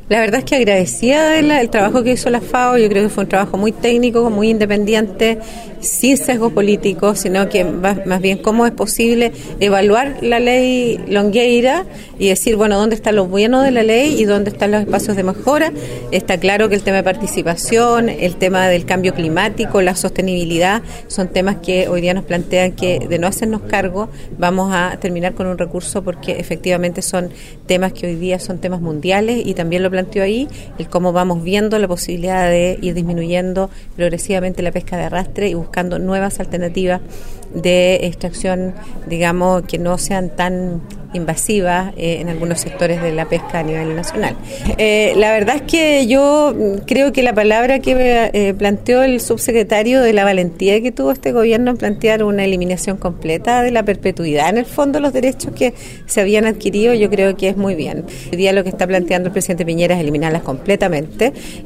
La verdad es que agradecía el trabajo que hizo la FAO. Yo creo que fue un trabajo muy técnico, muy independiente, sin sesgo político, sino que más bien cómo es posible evaluar la ley Longueira y decir, bueno, dónde está lo bueno de la ley y dónde están los espacios de mejora. Está claro que el tema de participación, el tema del cambio climático, la sostenibilidad, son temas que hoy día nos plantean que de no hacernos cargo vamos a terminar con un recurso, porque efectivamente son temas que hoy día son temas mundiales, y también lo planteó ahí, el cómo vamos viendo la posibilidad de ir disminuyendo progresivamente la pesca de arrastre y buscando nuevas alternativas de extracción, digamos, que no sean tan invasivas en algunos sectores de la pesca a nivel nacional. La verdad es que yo creo que la palabra que planteó el subsecretario, de la valentía que tuvo este gobierno en plantear una eliminación completa de la perpetuidad, en el fondo, los derechos que se habían adquirido, yo creo que es muy bien. Hoy día lo que está planteando el presidente Piñera es eliminarlas completamente.